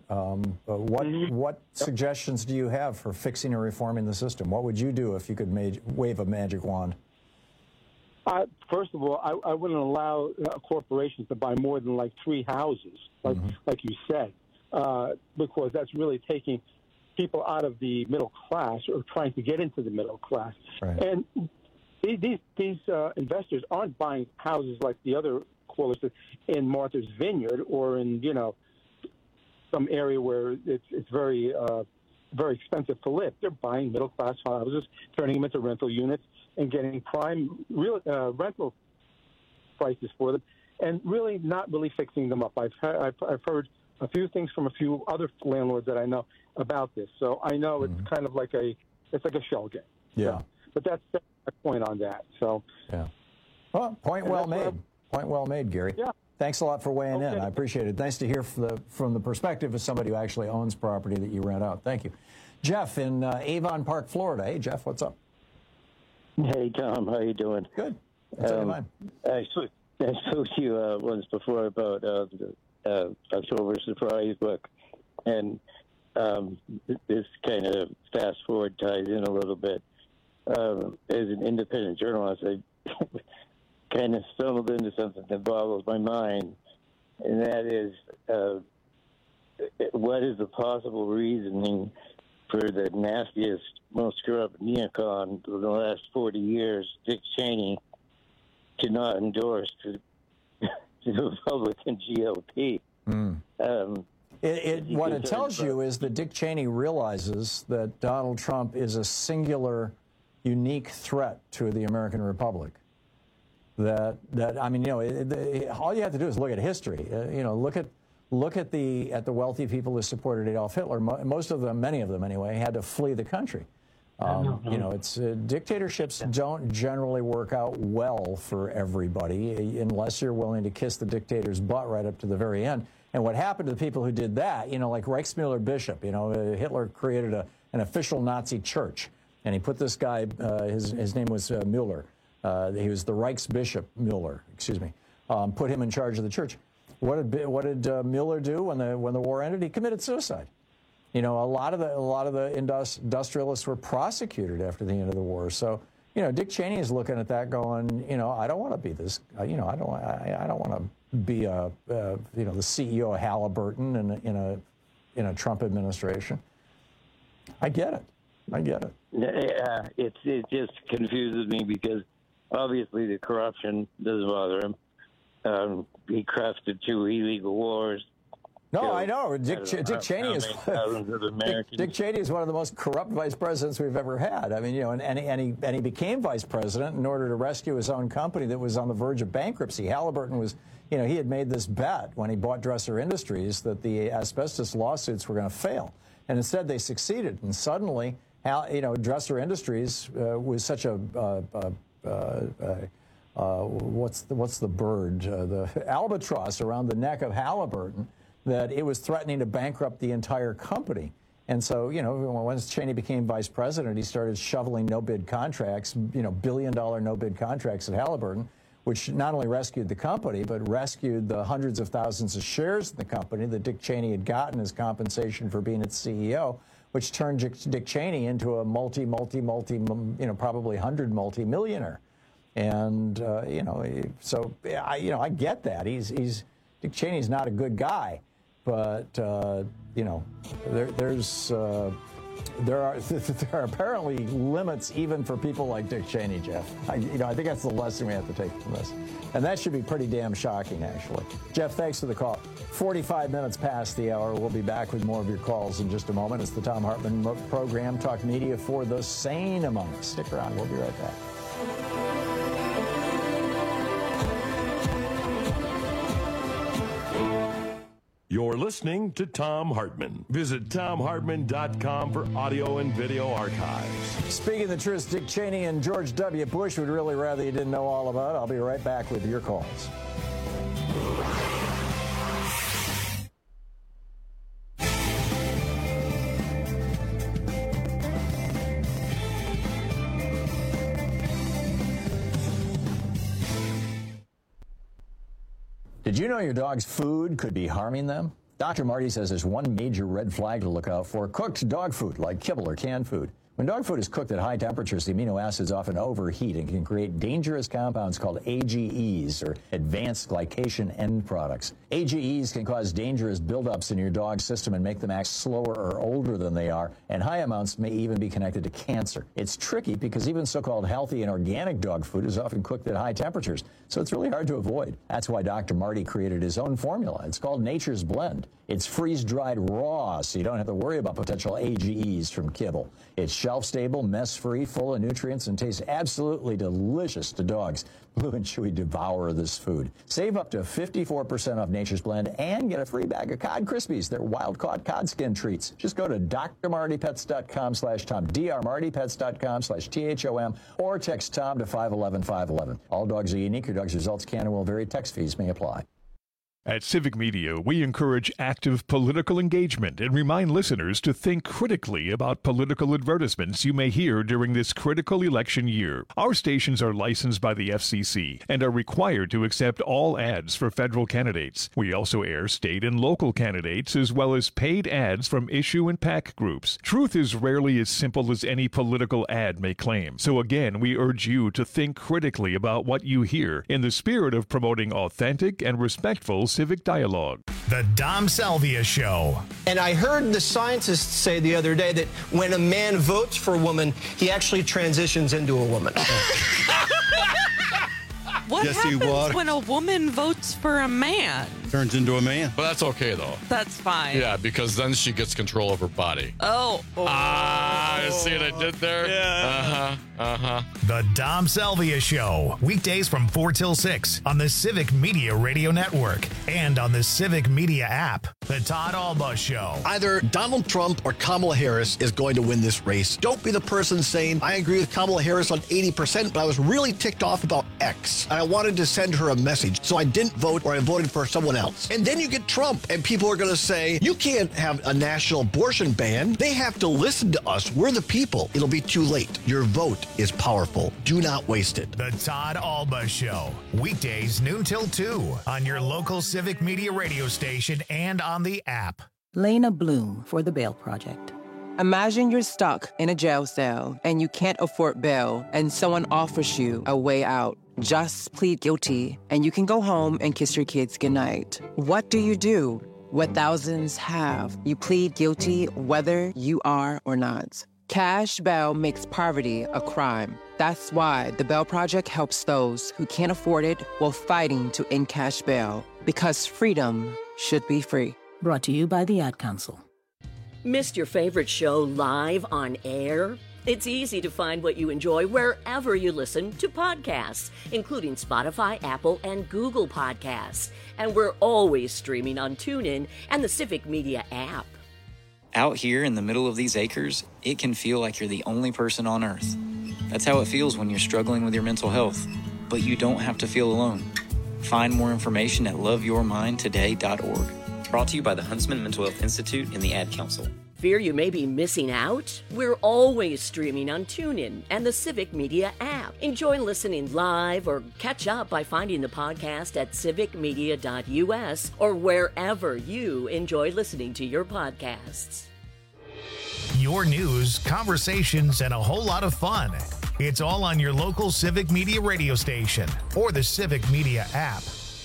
What suggestions do you have for fixing or reforming the system? What would you do if you could wave a magic wand? First of all, I wouldn't allow corporations to buy more than like 3 houses, like you said, because that's really taking people out of the middle class or trying to get into the middle class. Right. And these investors aren't buying houses like the other callers in Martha's Vineyard or in, you know, some area where it's very very expensive to live. They're buying middle class houses, turning them into rental units, and getting prime rental prices for them, and really not really fixing them up. I've heard a few things from a few other landlords that I know about this, so I know it's kind of like a shell game. Yeah. So, but that's my point on that. So. Yeah. Well, point well made. Point well made, Gary. Yeah. Thanks a lot for weighing in. I appreciate it. Nice to hear from the perspective of somebody who actually owns property that you rent out. Thank you. Jeff in Avon Park, Florida. Hey, Jeff, what's up? Hey, Tom. How you doing? Good. What's on your mind? I spoke to you once before about the October Surprise book, and this kind of fast forward ties in a little bit. As an independent journalist, I kind of stumbled into something that boggles my mind, and that is what is the possible reasoning for the nastiest, most corrupt neocon of the last 40 years, Dick Cheney, to not endorse the Republican GOP? What it tells you is that Dick Cheney realizes that Donald Trump is a singular, unique threat to the American Republic. That I mean, you know, all you have to do is look at history. You know, look at the wealthy people who supported Adolf Hitler. Most of them, many of them anyway, had to flee the country. You know, it's dictatorships don't generally work out well for everybody unless you're willing to kiss the dictator's butt right up to the very end. And what happened to the people who did that, you know, like Reichsmüller Bishop, you know, Hitler created an official Nazi church, and he put this guy, his name was Müller. He was the Reichsbishop Müller, excuse me. Put him in charge of the church. What did Müller do when the war ended? He committed suicide. You know, a lot of the industrialists were prosecuted after the end of the war. So, you know, Dick Cheney is looking at that, going, you know, I don't want to be this. You know, I don't want to be you know, the CEO of Halliburton in a Trump administration. I get it. I get it. It just confuses me because obviously the corruption does bother him. He crafted 2 illegal wars. No, I know. Dick Cheney is Dick Cheney is one of the most corrupt vice presidents we've ever had. I mean, and he became vice president in order to rescue his own company that was on the verge of bankruptcy. Halliburton was, he had made this bet when he bought Dresser Industries that the asbestos lawsuits were going to fail, and instead they succeeded. And suddenly, Dresser Industries was such a what's the bird? The albatross around the neck of Halliburton, that it was threatening to bankrupt the entire company. And so, once Cheney became vice president, he started shoveling no-bid contracts, billion-dollar no-bid contracts at Halliburton, which not only rescued the company, but rescued the hundreds of thousands of shares in the company that Dick Cheney had gotten as compensation for being its CEO, which turned Dick Cheney into a probably 100 multi-millionaire. And, so, I get that. Dick Cheney's not a good guy. But there are apparently limits even for people like Dick Cheney, Jeff. I think that's the lesson we have to take from this, and that should be pretty damn shocking, actually. Jeff, thanks for the call. 45 minutes past the hour. We'll be back with more of your calls in just a moment. It's the Thom Hartmann program, Talk Media for the sane among us. Stick around. We'll be right back. You're listening to Thom Hartmann. Visit ThomHartmann.com for audio and video archives. Speaking the truth, Dick Cheney and George W. Bush would really rather you didn't know all about. I'll be right back with your calls. Did you know your dog's food could be harming them? Dr. Marty says there's one major red flag to look out for: cooked dog food like kibble or canned food. When dog food is cooked at high temperatures, the amino acids often overheat and can create dangerous compounds called AGEs, or advanced glycation end products. AGEs can cause dangerous buildups in your dog's system and make them act slower or older than they are, and high amounts may even be connected to cancer. It's tricky because even so-called healthy and organic dog food is often cooked at high temperatures, so it's really hard to avoid. That's why Dr. Marty created his own formula. It's called Nature's Blend. It's freeze-dried raw, so you don't have to worry about potential AGEs from kibble. It's shelf-stable, mess-free, full of nutrients, and tastes absolutely delicious to dogs. Blue and Chewy devour this food. Save up to 54% off Nature's Blend and get a free bag of Cod Krispies. They're wild-caught cod skin treats. Just go to drmartypets.com/Tom, drmartypets.com/THOM, or text Tom to 511-511. All dogs are unique. Your dog's results can and will vary. Text fees may apply. At Civic Media, we encourage active political engagement and remind listeners to think critically about political advertisements you may hear during this critical election year. Our stations are licensed by the FCC and are required to accept all ads for federal candidates. We also air state and local candidates as well as paid ads from issue and PAC groups. Truth is rarely as simple as any political ad may claim. So again, we urge you to think critically about what you hear in the spirit of promoting authentic and respectful civic dialogue. The Dom Salvia Show. And I heard the scientists say the other day that when a man votes for a woman, he actually transitions into a woman. What happens when a woman votes for a man? Turns into a man. But that's okay, though. That's fine. Yeah, because then she gets control of her body. Oh. You see what I did there? Yeah. The Dom Salvia Show. Weekdays from 4 till 6 on the Civic Media Radio Network and on the Civic Media app. The Todd Alba Show. Either Donald Trump or Kamala Harris is going to win this race. Don't be the person saying, I agree with Kamala Harris on 80%, but I was really ticked off about X. And I wanted to send her a message, so I didn't vote, or I voted for someone else. And then you get Trump, and people are going to say, you can't have a national abortion ban. They have to listen to us. We're the people. It'll be too late. Your vote is powerful. Do not waste it. The Todd Alba Show. Weekdays noon till 2 on your local Civic Media radio station and on the app. Lena Bloom for the Bail Project. Imagine you're stuck in a jail cell and you can't afford bail and someone offers you a way out. Just plead guilty and you can go home and kiss your kids goodnight. What do? What thousands have. You plead guilty whether you are or not. Cash bail makes poverty a crime. That's why the Bail Project helps those who can't afford it while fighting to end cash bail. Because freedom should be free. Brought to you by the Ad Council. Missed your favorite show live on air? It's easy to find what you enjoy wherever you listen to podcasts, including Spotify, Apple, and Google Podcasts. And we're always streaming on TuneIn and the Civic Media app. Out here in the middle of these acres, it can feel like you're the only person on Earth. That's how it feels when you're struggling with your mental health. But you don't have to feel alone. Find more information at loveyourmindtoday.org. Brought to you by the Huntsman Mental Health Institute and the Ad Council. Fear you may be missing out? We're always streaming on TuneIn and the Civic Media app. Enjoy listening live or catch up by finding the podcast at civicmedia.us or wherever you enjoy listening to your podcasts. Your news, conversations, and a whole lot of fun. It's all on your local Civic Media radio station or the Civic Media app.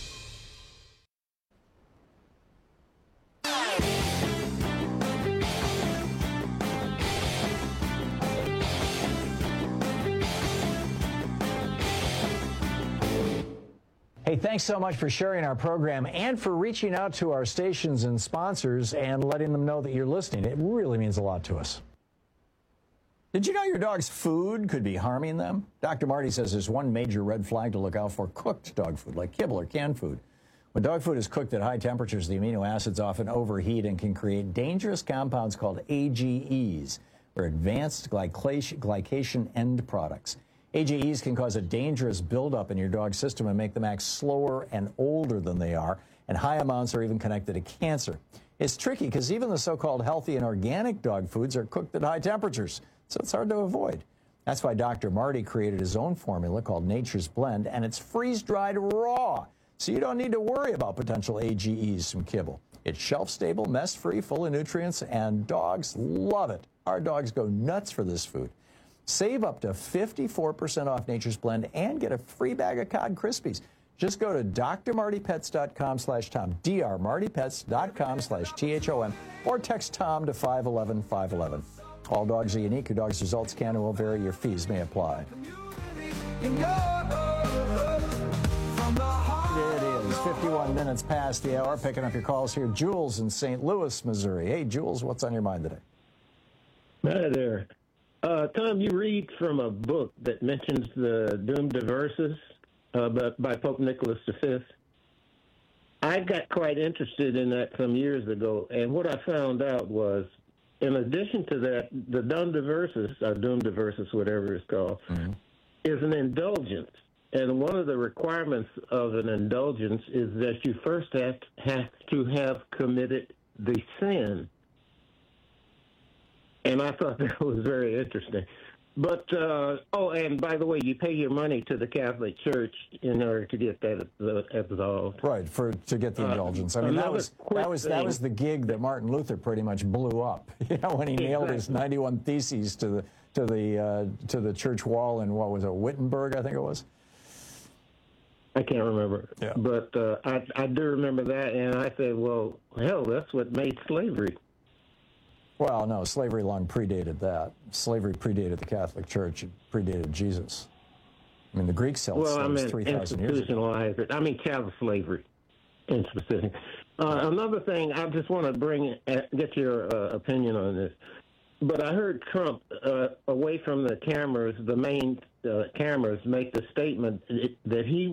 Hey, thanks so much for sharing our program and for reaching out to our stations and sponsors and letting them know that you're listening. It really means a lot to us. Did you know your dog's food could be harming them? Dr. Marty says there's one major red flag to look out for: cooked dog food, like kibble or canned food. When dog food is cooked at high temperatures, the amino acids often overheat and can create dangerous compounds called AGEs, or advanced glycation end products. AGEs can cause a dangerous buildup in your dog's system and make them act slower and older than they are, and high amounts are even connected to cancer. It's tricky because even the so-called healthy and organic dog foods are cooked at high temperatures, so it's hard to avoid. That's why Dr. Marty created his own formula called Nature's Blend, and it's freeze-dried raw, so you don't need to worry about potential AGEs from kibble. It's shelf-stable, mess-free, full of nutrients, and dogs love it. Our dogs go nuts for this food. Save up to 54% off Nature's Blend and get a free bag of Cod Krispies. Just go to drmartypets.com/Tom, drmartypets.com/THOM, or text Tom to 511-511. All dogs are unique. Your dog's results can and will vary. Your fees may apply. It is 51 minutes past the hour. Picking up your calls here. Jules in St. Louis, Missouri. Hey, Jules, what's on your mind today? Hi there. Tom, you read from a book that mentions the Doomed Verses by Pope Nicholas V. I got quite interested in that some years ago, and what I found out was, in addition to that, the Doomed Verses, whatever it's called, is an indulgence. And one of the requirements of an indulgence is that you first have to have committed the sin. And I thought that was very interesting. But, and by the way, you pay your money to the Catholic Church in order to get that absolved. Right, to get the indulgence. I mean, that was the gig that Martin Luther pretty much blew up. You know, when he nailed his 91 Theses to the church wall in, what was it, Wittenberg, I think it was? I can't remember. Yeah. But I do remember that, and I said, well, hell, that's what made slavery. Well, no, slavery long predated that. Slavery predated the Catholic Church. It predated Jesus. I mean, the Greeks held slaves 3,000 years ago. I mean, chattel slavery in specific. Another thing, I just want to get your opinion on this. But I heard Trump, away from the cameras, the main cameras, make the statement that he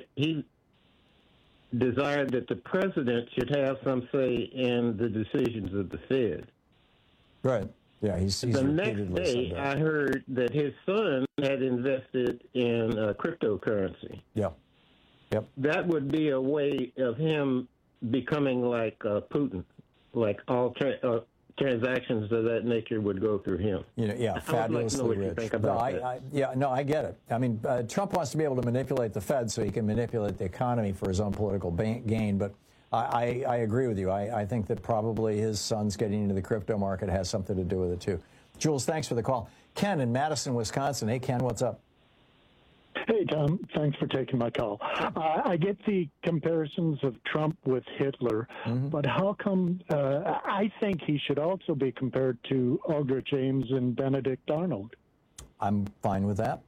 desired that the president should have some say in the decisions of the Fed. Right. Yeah, he's the next day, I heard that his son had invested in cryptocurrency. Yeah. Yep. That would be a way of him becoming like Putin, like all transactions of that nature would go through him. Fabulously rich. I get it. I mean, Trump wants to be able to manipulate the Fed so he can manipulate the economy for his own political gain, but I agree with you. I think that probably his son's getting into the crypto market has something to do with it, too. Jules, thanks for the call. Ken in Madison, Wisconsin. Hey, Ken, what's up? Hey, Tom. Thanks for taking my call. I get the comparisons of Trump with Hitler, but how come I think he should also be compared to Aldrich Ames and Benedict Arnold? I'm fine with that.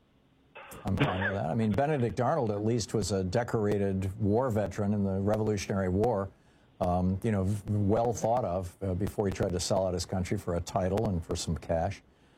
I mean, Benedict Arnold at least was a decorated war veteran in the Revolutionary War, well thought of before he tried to sell out his country for a title and for some cash.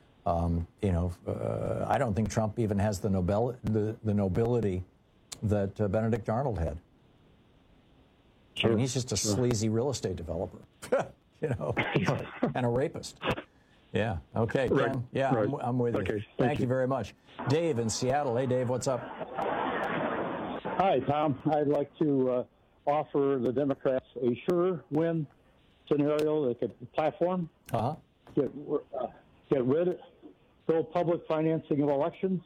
I don't think Trump even has the nobility that Benedict Arnold had. Sure. I mean, he's just a sleazy real estate developer, and a rapist. Yeah. Okay, Ken. Right. Yeah, right. I'm with you. Okay, Thank you very much. Dave in Seattle. Hey, Dave, what's up? Hi, Tom. I'd like to offer the Democrats a sure win scenario. They could platform, get rid of, go public financing of elections,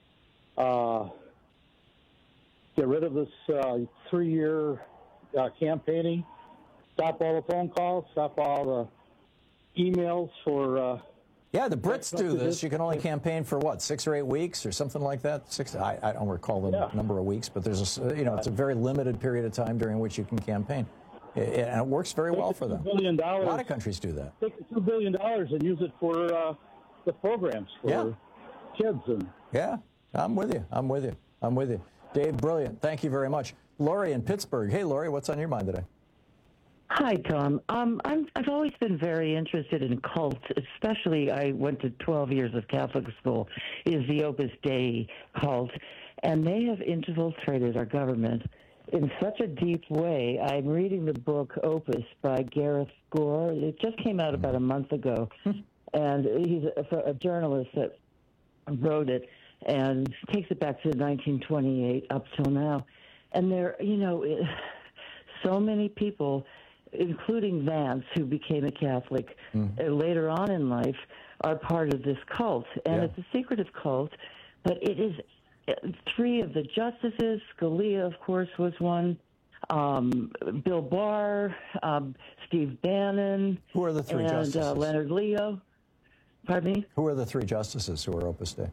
get rid of this 3-year campaigning, stop all the phone calls, stop all the emails for... yeah, the Brits do this. You can only campaign for, 6 or 8 weeks or something like that? I don't recall the number of weeks, but there's it's a very limited period of time during which you can campaign. And it works very well for them. $2 billion. A lot of countries do that. Take the $2 billion and use it for the programs for kids. Yeah, I'm with you. Dave, brilliant. Thank you very much. Lori in Pittsburgh. Hey, Lori, what's on your mind today? Hi, Tom. I've always been very interested in cults, especially I went to 12 years of Catholic school, is the Opus Dei cult, and they have infiltrated our government in such a deep way. I'm reading the book Opus by Gareth Gore. It just came out about a month ago, and he's a journalist that wrote it and takes it back to 1928 up till now. And there, so many people, including Vance, who became a Catholic later on in life, are part of this cult. And it's a secretive cult, but it is 3 of the justices. Scalia, of course, was one. Bill Barr, Steve Bannon. Who are the 3 justices? And Leonard Leo. Pardon me? Who are the 3 justices who are Opus Dei?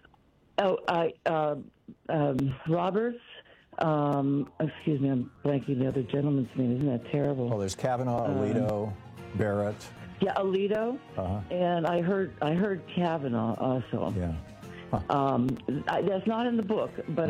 Roberts. Excuse me, I'm blanking the other gentleman's name. Isn't that terrible? Oh, there's Kavanaugh, Alito, Barrett. Yeah, Alito. And I heard Kavanaugh also. Yeah. That's not in the book, but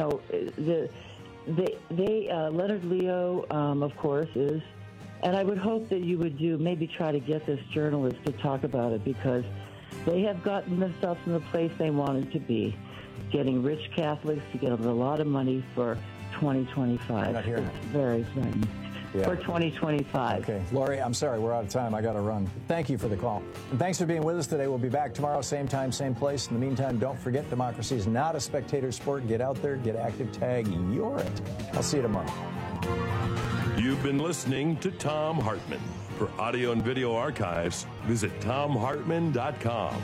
Leonard Leo, of course, is, and I would hope that you would maybe try to get this journalist to talk about it, because they have gotten themselves in the place they wanted to be, getting rich Catholics to get a lot of money for 2025. I'm not hearing it's very threatening. For 2025. Okay. Lori, I'm sorry, we're out of time. I got to run. Thank you for the call. And thanks for being with us today. We'll be back tomorrow, same time, same place. In the meantime, don't forget, democracy is not a spectator sport. Get out there, get active, tag, you're it. I'll see you tomorrow. You've been listening to Thom Hartmann. For audio and video archives, visit ThomHartmann.com.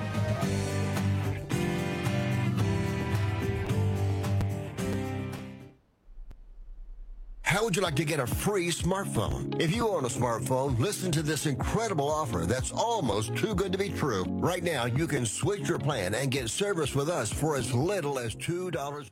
How would you like to get a free smartphone? If you own a smartphone, listen to this incredible offer that's almost too good to be true. Right now, you can switch your plan and get service with us for as little as $2.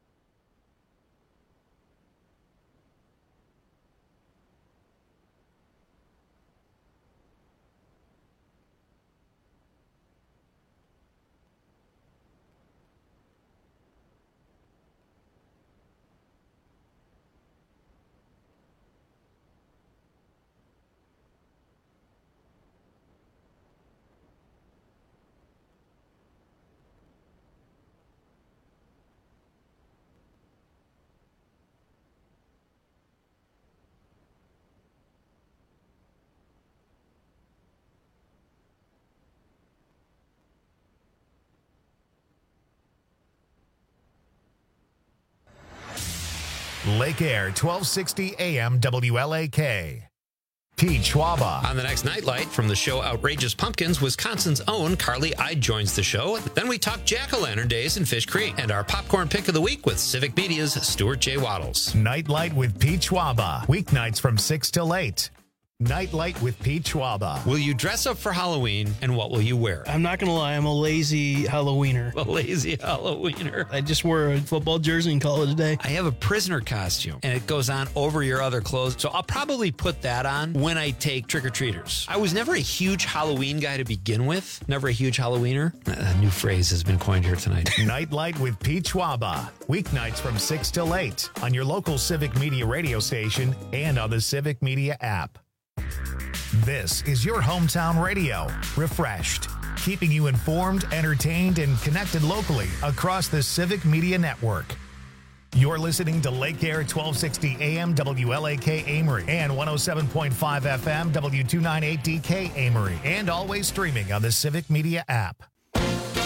Lake Air, 1260 AM WLAK. Pete Schwaba. On the next Nightlight from the show Outrageous Pumpkins, Wisconsin's own Carly Ide joins the show. Then we talk Jack-o'-lantern days in Fish Creek and our popcorn pick of the week with Civic Media's Stuart J. Waddles. Nightlight with Pete Schwaba. Weeknights from 6 till 8. Nightlight with Pete Schwaba. Will you dress up for Halloween, and what will you wear? I'm not going to lie, I'm a lazy Halloweener. A lazy Halloweener. I just wore a football jersey and call it a day. I have a prisoner costume, and it goes on over your other clothes, so I'll probably put that on when I take trick-or-treaters. I was never a huge Halloween guy to begin with. Never a huge Halloweener. A new phrase has been coined here tonight. Nightlight with Pete Schwaba. Weeknights from 6 till 8 on your local Civic Media radio station and on the Civic Media app. This is your hometown radio, refreshed, keeping you informed, entertained, and connected locally across the Civic Media Network. You're listening to Lake Air 1260 AM WLAK Amory and 107.5 FM W298DK Amory, and always streaming on the Civic Media app.